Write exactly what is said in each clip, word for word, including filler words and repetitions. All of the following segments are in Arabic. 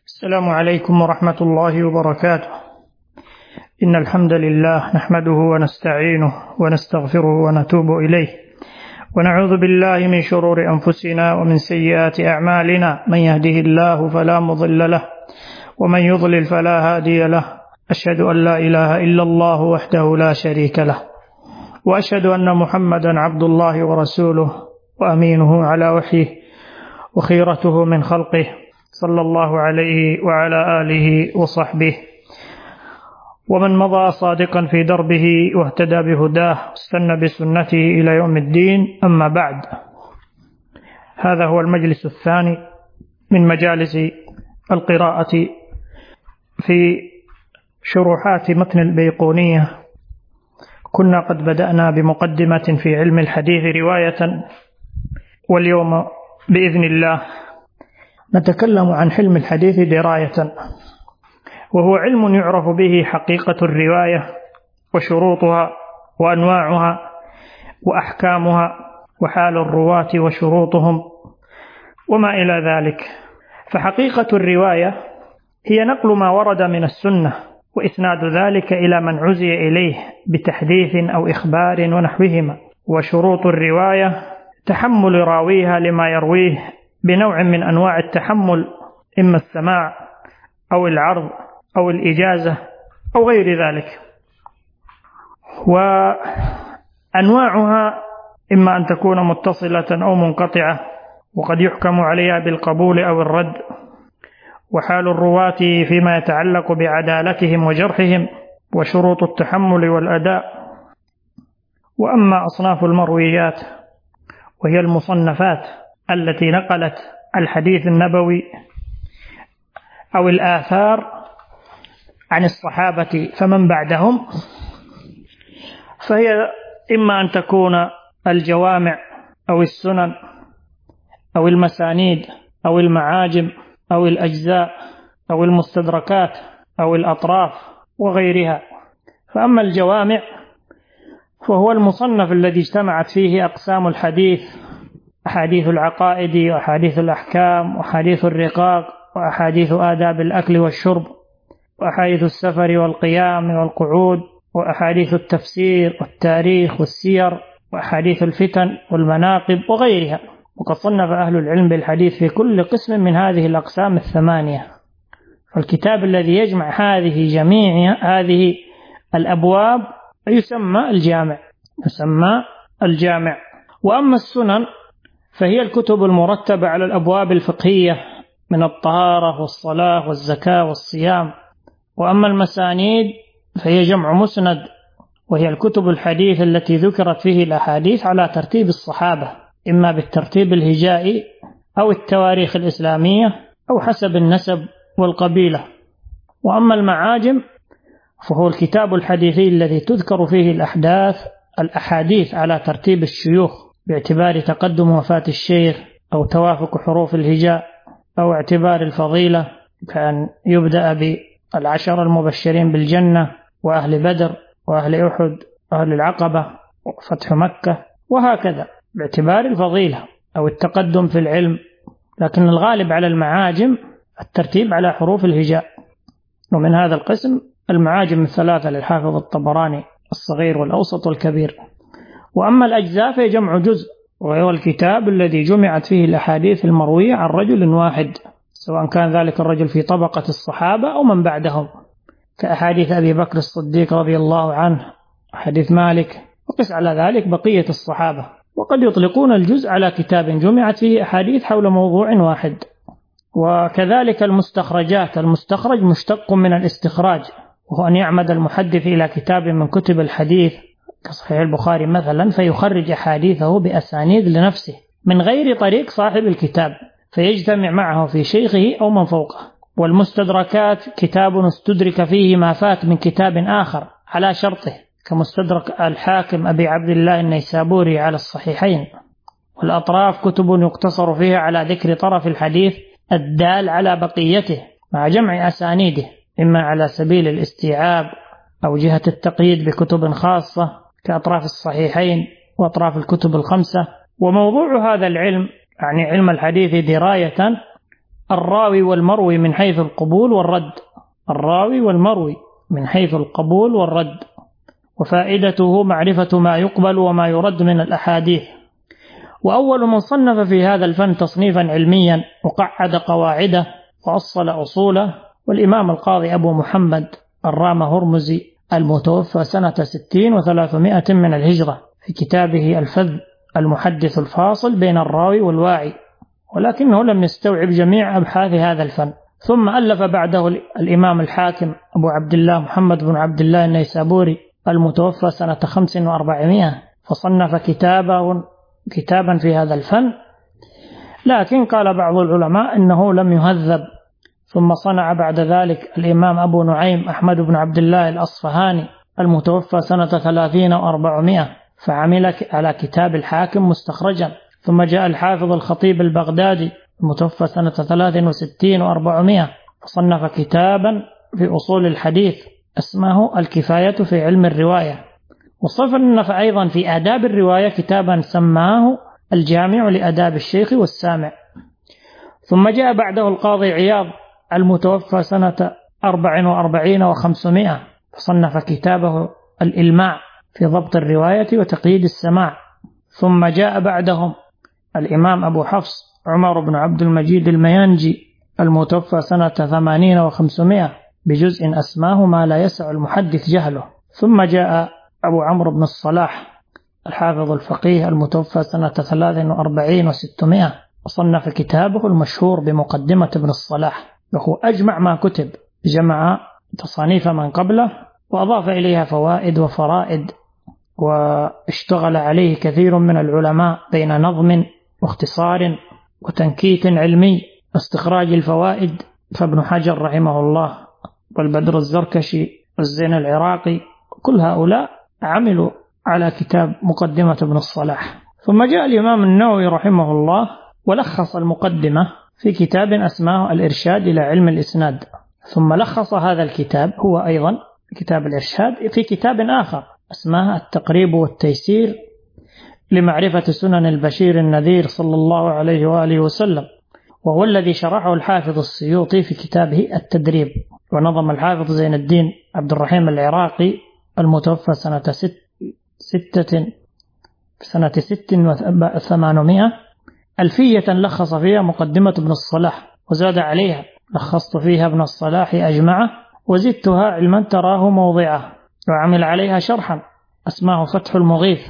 السلام عليكم ورحمة الله وبركاته. إن الحمد لله نحمده ونستعينه ونستغفره ونتوب إليه، ونعوذ بالله من شرور أنفسنا ومن سيئات أعمالنا. من يهده الله فلا مضل له، ومن يضلل فلا هادي له. أشهد أن لا إله إلا الله وحده لا شريك له، وأشهد أن محمدا عبد الله ورسوله وأمينه على وحيه وخيرته من خلقه، صلى الله عليه وعلى آله وصحبه ومن مضى صادقا في دربه واهتدى بهداه واستنى بسنته إلى يوم الدين. أما بعد، هذا هو المجلس الثاني من مجالس القراءة في شروحات متن البيقونية. كنا قد بدأنا بمقدمة في علم الحديث رواية، واليوم بإذن الله نتكلم عن حلم الحديث دراية، وهو علم يعرف به حقيقة الرواية وشروطها وأنواعها وأحكامها وحال الرواة وشروطهم وما إلى ذلك. فحقيقة الرواية هي نقل ما ورد من السنة وإسناد ذلك إلى من عزي إليه بتحديث أو إخبار ونحوهما. وشروط الرواية تحمل راويها لما يرويه بنوع من أنواع التحمل، إما السماع أو العرض أو الإجازة أو غير ذلك. وأنواعها إما أن تكون متصلة أو منقطعة، وقد يحكم عليها بالقبول أو الرد. وحال الرواة فيما يتعلق بعدالتهم وجرحهم، وشروط التحمل والأداء. وأما أصناف المرويات وهي المصنفات التي نقلت الحديث النبوي أو الآثار عن الصحابة فمن بعدهم، فهي إما أن تكون الجوامع أو السنن أو المسانيد أو المعاجم أو الأجزاء أو المستدركات أو الأطراف وغيرها. فأما الجوامع فهو المصنف الذي اجتمعت فيه أقسام الحديث: أحاديث العقائد وأحاديث الأحكام وأحاديث الرقاق وأحاديث آداب الأكل والشرب وأحاديث السفر والقيام والقعود وأحاديث التفسير والتاريخ والسير وأحاديث الفتن والمناقب وغيرها. وقد صنف أهل العلم بالحديث في كل قسم من هذه الأقسام الثمانية. فالكتاب الذي يجمع هذه جميع هذه الأبواب يسمى الجامع يسمى الجامع. وأما السنن فهي الكتب المرتبة على الأبواب الفقهية من الطهارة والصلاة والزكاة والصيام. وأما المسانيد فهي جمع مسند، وهي الكتب الحديث التي ذكرت فيه الأحاديث على ترتيب الصحابة، إما بالترتيب الهجائي أو التواريخ الإسلامية أو حسب النسب والقبيلة. وأما المعاجم فهو الكتاب الحديثي الذي تذكر فيه الأحداث الأحاديث على ترتيب الشيوخ باعتبار تقدم وفاة الشيخ أو توافق حروف الهجاء أو اعتبار الفضيلة، كأن يبدأ بالعشر المبشرين بالجنة وأهل بدر وأهل أحد وأهل العقبة وفتح مكة، وهكذا باعتبار الفضيلة أو التقدم في العلم. لكن الغالب على المعاجم الترتيب على حروف الهجاء. ومن هذا القسم المعاجم الثلاثة للحافظ الطبراني: الصغير والأوسط والكبير. وأما الأجزاء فهي جمع جزء، وهو الكتاب الذي جمعت فيه الأحاديث المروية عن رجل واحد، سواء كان ذلك الرجل في طبقة الصحابة أو من بعدهم، كأحاديث أبي بكر الصديق رضي الله عنه، حديث مالك، وقس على ذلك بقية الصحابة. وقد يطلقون الجزء على كتاب جمعت فيه أحاديث حول موضوع واحد. وكذلك المستخرجات، المستخرج مشتق من الاستخراج، وهو أن يعمد المحدث إلى كتاب من كتب الحديث كصحيح البخاري مثلا، فيخرج أحاديثه بأسانيد لنفسه من غير طريق صاحب الكتاب، فيجتمع معه في شيخه أو من فوقه. والمستدركات كتاب استدرك فيه ما فات من كتاب آخر على شرطه، كمستدرك الحاكم أبي عبد الله النيسابوري على الصحيحين. والأطراف كتب يقتصر فيها على ذكر طرف الحديث الدال على بقيته مع جمع أسانيده، إما على سبيل الاستيعاب أو جهة التقييد بكتب خاصة كأطراف الصحيحين وأطراف الكتب الخمسة. وموضوع هذا العلم، يعني علم الحديث دراية، الراوي والمروي من حيث القبول والرد. الراوي والمروي من حيث القبول والرد، وفائدته معرفة ما يقبل وما يرد من الأحاديث. وأول من صنف في هذا الفن تصنيفا علميا وقعد قواعده وأصل أصوله والإمام القاضي أبو محمد الرام هرمزي المتوفى سنة ستين وثلاثمائة من الهجرة في كتابه الفذ المحدث الفاصل بين الراوي والواعي، ولكنه لم يستوعب جميع أبحاث هذا الفن. ثم ألف بعده الإمام الحاكم أبو عبد الله محمد بن عبد الله النيسابوري المتوفى سنة خمس وأربعمائة، فصنف كتابا كتابا في هذا الفن، لكن قال بعض العلماء إنه لم يهذب. ثم صنع بعد ذلك الإمام أبو نعيم أحمد بن عبد الله الأصفهاني المتوفى سنة ثلاثين وأربعمائة، فعمل على كتاب الحاكم مستخرجا. ثم جاء الحافظ الخطيب البغدادي المتوفى سنة ثلاث وستين وأربعمائة، فصنف كتابا في أصول الحديث اسمه الكفاية في علم الرواية. وصنف أيضا في آداب الرواية كتابا سماه الجامع لآداب الشيخ والسامع. ثم جاء بعده القاضي عياض المتوفى سنة أربع وأربعين وخمسمائة، فصنف كتابه الإلماع في ضبط الرواية وتقييد السماع. ثم جاء بعدهم الإمام أبو حفص عمر بن عبد المجيد الميانجي المتوفى سنة ثمانين وخمسمائة بجزء أسماه ما لا يسع المحدث جهله. ثم جاء أبو عمرو بن الصلاح الحافظ الفقيه المتوفى سنة ثلاث وأربعين وستمائة، وصنف كتابه المشهور بمقدمة ابن الصلاح، وهو أجمع ما كتب، جمع تصانيف من قبله وأضاف إليها فوائد وفرائد، واشتغل عليه كثير من العلماء بين نظم واختصار وتنكيك علمي واستخراج الفوائد. فابن حجر رحمه الله والبدر الزركشي والزين العراقي كل هؤلاء عملوا على كتاب مقدمة ابن الصلاح. ثم جاء الإمام النووي رحمه الله ولخص المقدمة في كتاب أسماه الإرشاد إلى علم الإسناد. ثم لخص هذا الكتاب هو أيضا كتاب الإرشاد في كتاب آخر اسمها التقريب والتيسير لمعرفة سنن البشير النذير صلى الله عليه وآله وسلم، وهو الذي شرحه الحافظ السيوطي في كتابه التدريب. ونظم الحافظ زين الدين عبد الرحيم العراقي المتوفى سنة ست ستة سنة ست وثمانمائة ألفية لخص فيها مقدمة ابن الصلاح، وزاد عليها لخصت فيها ابن الصلاح أجمعه وزدتها علما تراه موضعه، وعمل عليها شرحا اسماه فتح المغيث.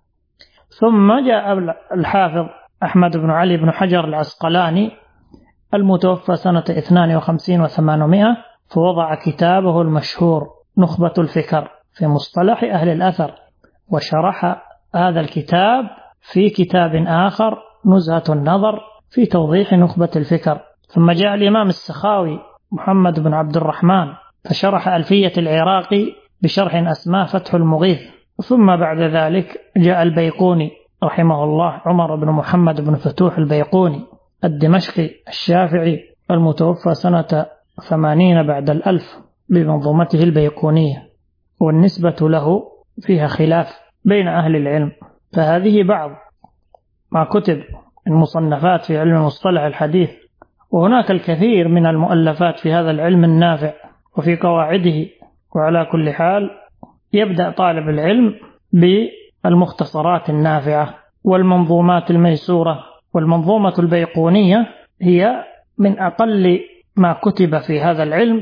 ثم جاء الحافظ أحمد بن علي بن حجر العسقلاني المتوفى سنة اثنين وخمسين وثمانمائة، فوضع كتابه المشهور نخبة الفكر في مصطلح أهل الأثر، وشرح هذا الكتاب في كتاب آخر نزهة النظر في توضيح نخبة الفكر. ثم جاء الإمام السخاوي محمد بن عبد الرحمن فشرح ألفية العراقي بشرح أسماه فتح المغيث. ثم بعد ذلك جاء البيقوني رحمه الله عمر بن محمد بن فتوح البيقوني الدمشقي الشافعي المتوفى سنة ثمانين بعد الألف بمنظومته البيقونية، والنسبة له فيها خلاف بين أهل العلم. فهذه بعض ما كتب المصنفات في علم مصطلح الحديث، وهناك الكثير من المؤلفات في هذا العلم النافع وفي قواعده. وعلى كل حال يبدأ طالب العلم بالمختصرات النافعة والمنظومات الميسورة. والمنظومة البيقونية هي من أقل ما كتب في هذا العلم،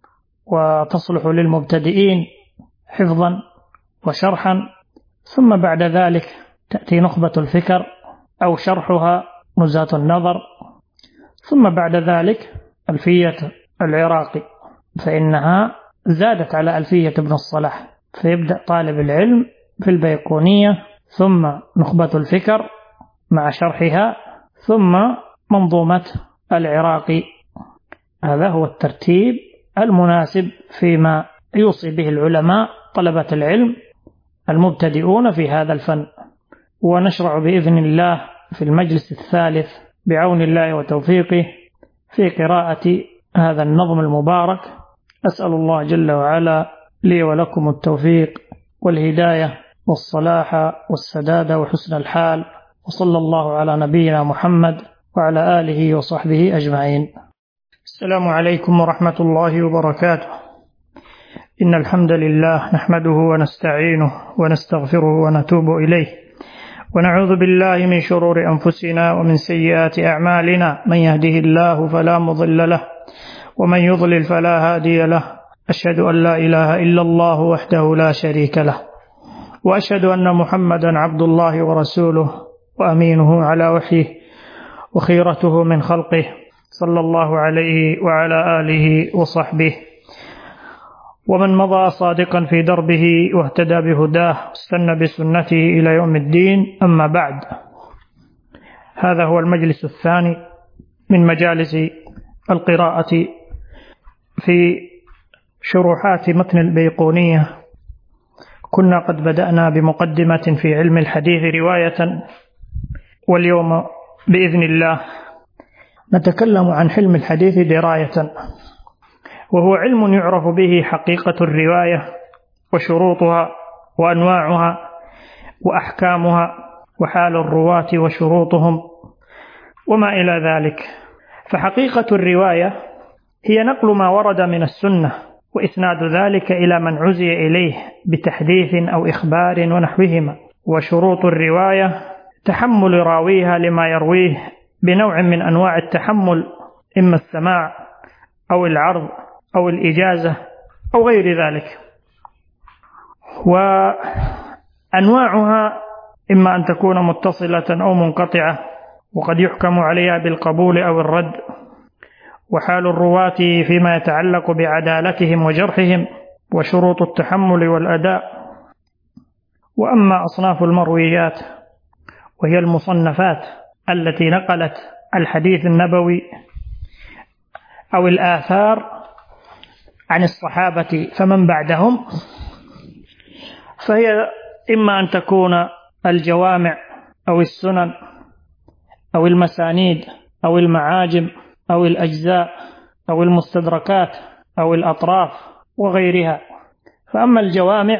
وتصلح للمبتدئين حفظا وشرحا. ثم بعد ذلك تأتي نخبة الفكر أو شرحها نزهة النظر. ثم بعد ذلك ألفية العراقي، فإنها زادت على ألفية ابن الصلاح، فيبدأ طالب العلم في البيقونية ثم نخبة الفكر مع شرحها ثم منظومة العراقي. هذا هو الترتيب المناسب فيما يوصي به العلماء طلبة العلم المبتدئون في هذا الفن. ونشرع بإذن الله في المجلس الثالث بعون الله وتوفيقه في قراءة هذا النظم المبارك. أسأل الله جل وعلا لي ولكم التوفيق والهداية والصلاح والسداد وحسن الحال، وصلى الله على نبينا محمد وعلى آله وصحبه أجمعين. السلام عليكم ورحمة الله وبركاته. إن الحمد لله نحمده ونستعينه ونستغفره ونتوب إليه، ونعوذ بالله من شرور أنفسنا ومن سيئات أعمالنا، من يهده الله فلا مضل له ومن يضلل فلا هادي له. أشهد أن لا إله إلا الله وحده لا شريك له، وأشهد أن محمدا عبد الله ورسوله وأمينه على وحيه وخيرته من خلقه، صلى الله عليه وعلى آله وصحبه ومن مضى صادقا في دربه واهتدى بهداه واستنى بسنته إلى يوم الدين. أما بعد، هذا هو المجلس الثاني من مجالس القراءة في شروحات متن البيقونية. كنا قد بدأنا بمقدمة في علم الحديث رواية، واليوم بإذن الله نتكلم عن علم الحديث دراية، وهو علم يعرف به حقيقة الرواية وشروطها وأنواعها وأحكامها وحال الرواة وشروطهم وما إلى ذلك. فحقيقة الرواية هي نقل ما ورد من السنة وإسناد ذلك إلى من عزي إليه بتحديث أو إخبار ونحوهما. وشروط الرواية تحمل راويها لما يرويه بنوع من أنواع التحمل، إما السماع أو العرض أو الإجازة أو غير ذلك. وأنواعها إما أن تكون متصلة أو منقطعة، وقد يحكم عليها بالقبول أو الرد. وحال الرواة فيما يتعلق بعدالتهم وجرحهم، وشروط التحمل والأداء. وأما أصناف المرويات وهي المصنفات التي نقلت الحديث النبوي أو الآثار عن الصحابة فمن بعدهم، فهي إما أن تكون الجوامع أو السنن أو المسانيد أو المعاجم أو الأجزاء أو المستدركات أو الأطراف وغيرها. فأما الجوامع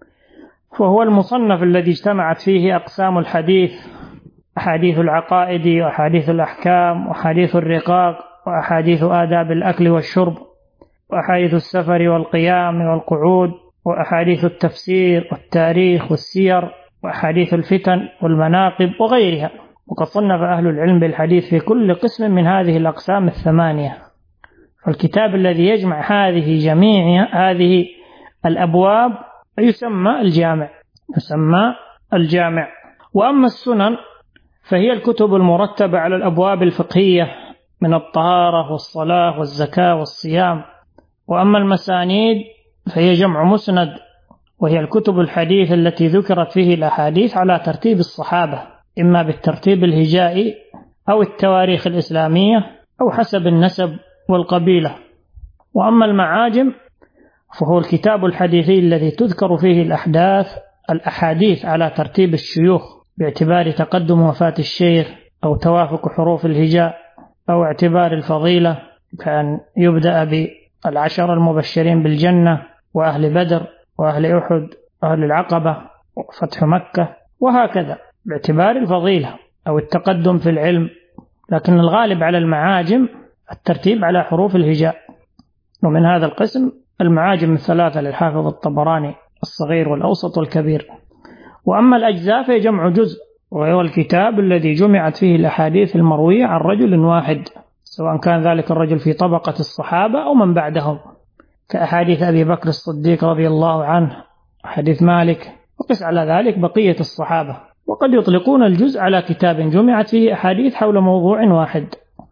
فهو المصنف الذي اجتمعت فيه أقسام الحديث: أحاديث العقائد وأحاديث الأحكام وأحاديث الرقاق وأحاديث آداب الأكل والشرب وأحاديث السفر والقيام والقعود وأحاديث التفسير والتاريخ والسير وأحاديث الفتن والمناقب وغيرها. وقد صنف أهل العلم بالحديث في كل قسم من هذه الأقسام الثمانية. فالكتاب الذي يجمع هذه جميع هذه الأبواب يسمى الجامع يسمى الجامع. وأما السنن فهي الكتب المرتبة على الأبواب الفقهية من الطهارة والصلاة والزكاة والصيام. وأما المسانيد فهي جمع مسند، وهي الكتب الحديث التي ذكرت فيه الأحاديث على ترتيب الصحابة، إما بالترتيب الهجائي أو التواريخ الإسلامية أو حسب النسب والقبيلة. وأما المعاجم فهو الكتاب الحديثي الذي تذكر فيه الأحداث الأحاديث على ترتيب الشيوخ باعتبار تقدم وفاة الشيخ أو توافق حروف الهجاء أو اعتبار الفضيلة، كان يبدأ بالعشر المبشرين بالجنة وأهل بدر وأهل أحد وأهل العقبة وفتح مكة، وهكذا باعتبار الفضيلة أو التقدم في العلم. لكن الغالب على المعاجم الترتيب على حروف الهجاء. ومن هذا القسم المعاجم الثلاثة للحافظ الطبراني: الصغير والأوسط والكبير. وأما الأجزاء فهي جمع جزء، وهو الكتاب الذي جمعت فيه الأحاديث المروية عن رجل واحد، سواء كان ذلك الرجل في طبقة الصحابة أو من بعدهم، كأحاديث أبي بكر الصديق رضي الله عنه، حديث مالك، وقس على ذلك بقية الصحابة. وقد يطلقون الجزء على كتاب جمعت فيه أحاديث حول موضوع واحد.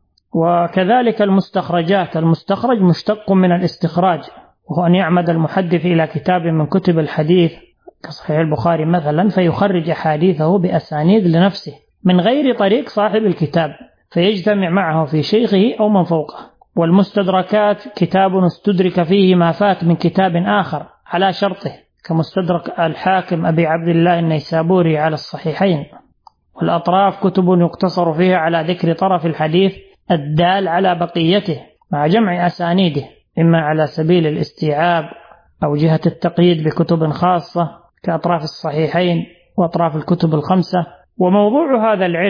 وكذلك المستخرجات، المستخرج مشتق من الاستخراج، وهو أن يعمد المحدث إلى كتاب من كتب الحديث كصحيح البخاري مثلا فيخرج أحاديثه بأسانيد لنفسه من غير طريق صاحب الكتاب، فيجتمع معه في شيخه أو من فوقه. والمستدركات كتاب استدرك فيه ما فات من كتاب آخر على شرطه، كمستدرك الحاكم أبي عبد الله النيسابوري على الصحيحين. والأطراف كتب يقتصر فيها على ذكر طرف الحديث الدال على بقيته مع جمع أسانيده، إما على سبيل الاستيعاب أو جهة التقييد بكتب خاصة كأطراف الصحيحين وأطراف الكتب الخمسة. وموضوع هذا العلم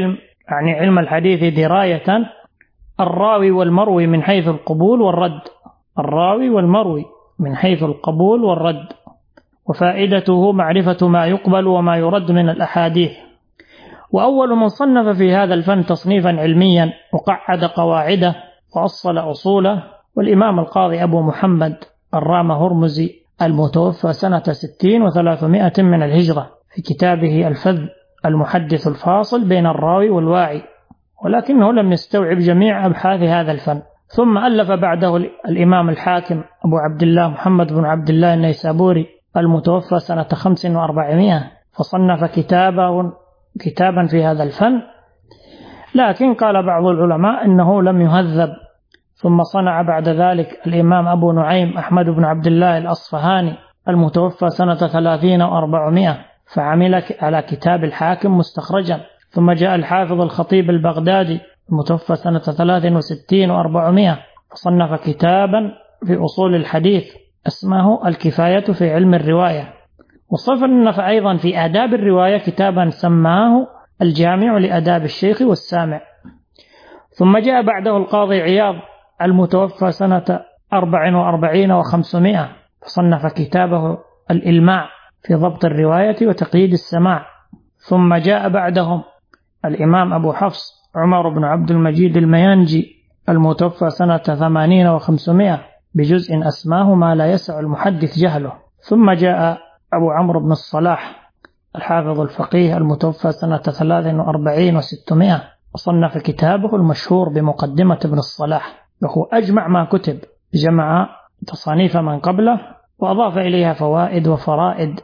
يعني علم الحديث دراية الراوي والمروي من حيث القبول والرد، الراوي والمروي من حيث القبول والرد، وفائدته معرفة ما يقبل وما يرد من الأحاديث. وأول من صنف في هذا الفن تصنيفا علميا وقعد قواعده وأصل أصوله والإمام القاضي أبو محمد الرامة هرمزي المتوفى سنة ستين وثلاثمائة من الهجرة في كتابه الفذ المحدث الفاصل بين الراوي والواعي، ولكنه لم يستوعب جميع أبحاث هذا الفن. ثم ألف بعده الإمام الحاكم أبو عبد الله محمد بن عبد الله النيسابوري المتوفى سنة خمس وأربعمائة، فصنف كتابه كتابا في هذا الفن، لكن قال بعض العلماء إنه لم يهذب. ثم صنع بعد ذلك الإمام أبو نعيم أحمد بن عبد الله الأصفهاني المتوفى سنة ثلاثين وأربعمائة، فعمل على كتاب الحاكم مستخرجا. ثم جاء الحافظ الخطيب البغدادي المتوفى سنة ثلاث وستين وأربعمائة، فصنف كتابا في أصول الحديث اسمه الكفاية في علم الرواية. وصنف أيضا في آداب الرواية كتابا سماه الجامع لآداب الشيخ والسامع. ثم جاء بعده القاضي عياض المتوفى سنة أربع وأربعين وخمسمائة، فصنف كتابه الإلماع في ضبط الرواية وتقييد السماع. ثم جاء بعدهم الإمام أبو حفص عمر بن عبد المجيد الميانجي المتوفى سنة ثمانين وخمسمائة بجزء أسماه ما لا يسع المحدث جهله. ثم جاء أبو عمرو بن الصلاح الحافظ الفقيه المتوفى سنة ثلاث وأربعين وستمائة، وصنف كتابه المشهور بمقدمة ابن الصلاح، وهو أجمع ما كتب، جمع تصانيف من قبله وأضاف إليها فوائد وفرائد،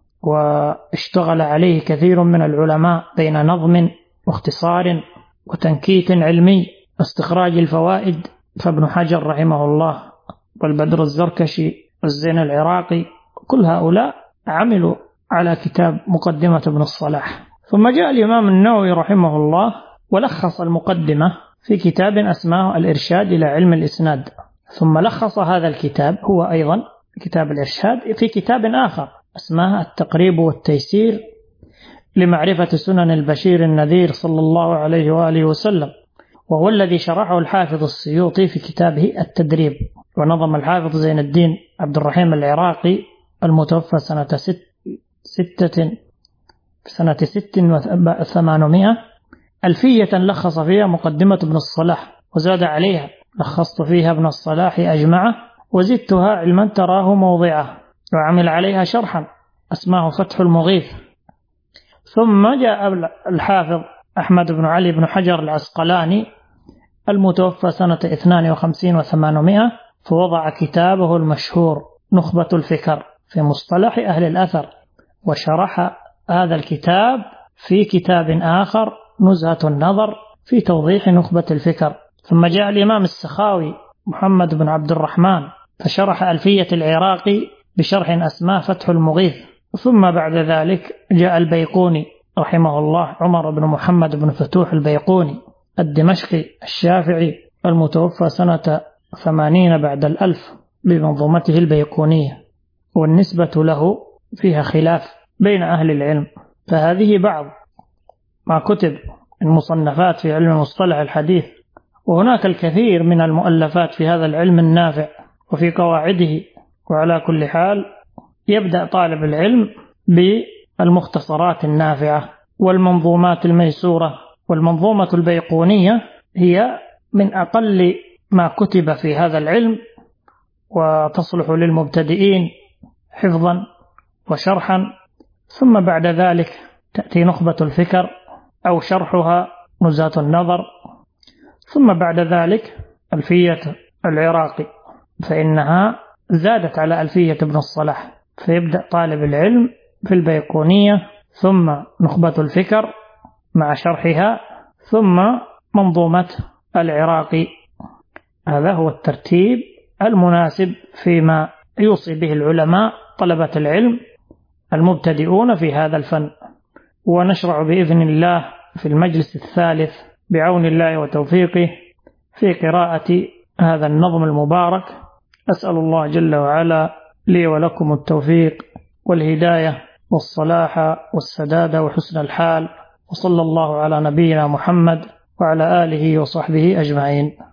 واشتغل عليه كثير من العلماء بين نظم واختصار وتنكيت علمي واستخراج الفوائد. فابن حجر رحمه الله والبدر الزركشي والزين العراقي كل هؤلاء عملوا على كتاب مقدمة ابن الصلاح. ثم جاء الإمام النووي رحمه الله ولخص المقدمة في كتاب أسماه الإرشاد إلى علم الإسناد. ثم لخص هذا الكتاب هو أيضا كتاب الإرشاد في كتاب آخر اسمها التقريب والتيسير لمعرفة سنن البشير النذير صلى الله عليه وآله وسلم، وهو الذي شرحه الحافظ السيوطي في كتابه التدريب. ونظم الحافظ زين الدين عبد الرحيم العراقي المتوفى سنة ست ستة سنة ست وثمانمائة ألفية لخص فيها مقدمة ابن الصلاح وزاد عليها، لخصت فيها ابن الصلاح أجمعه وزدتها علما تراه موضعه، وعمل عليها شرحا اسماه فتح المغيث. ثم جاء الحافظ أحمد بن علي بن حجر العسقلاني المتوفى سنة اثنين وخمسين وثمانمائة، فوضع كتابه المشهور نخبة الفكر في مصطلح أهل الأثر، وشرح هذا الكتاب في كتاب آخر نزهة النظر في توضيح نخبة الفكر. ثم جاء الإمام السخاوي محمد بن عبد الرحمن فشرح ألفية العراقي بشرح أسماه فتح المغيث. ثم بعد ذلك جاء البيقوني رحمه الله عمر بن محمد بن فتوح البيقوني الدمشقي الشافعي المتوفى سنة ثمانين بعد الألف بمنظومته البيقونية، والنسبة له فيها خلاف بين أهل العلم. فهذه بعض ما كتب المصنفات في علم مصطلح الحديث، وهناك الكثير من المؤلفات في هذا العلم النافع وفي قواعده. وعلى كل حال يبدأ طالب العلم بالمختصرات النافعة والمنظومات الميسورة. والمنظومة البيقونية هي من أقل ما كتب في هذا العلم، وتصلح للمبتدئين حفظا وشرحا. ثم بعد ذلك تأتي نخبة الفكر أو شرحها نزهة النظر. ثم بعد ذلك ألفية العراقي، فإنها زادت على ألفية ابن الصلاح، فيبدأ طالب العلم في البيقونية ثم نخبة الفكر مع شرحها ثم منظومة العراقي. هذا هو الترتيب المناسب فيما يوصي به العلماء طلبة العلم المبتدئون في هذا الفن. ونشرع بإذن الله في المجلس الثالث بعون الله وتوفيقه في قراءة هذا النظم المبارك. أسأل الله جل وعلا لي ولكم التوفيق والهداية والصلاح والسداد وحسن الحال. وصلى الله على نبينا محمد وعلى آله وصحبه أجمعين.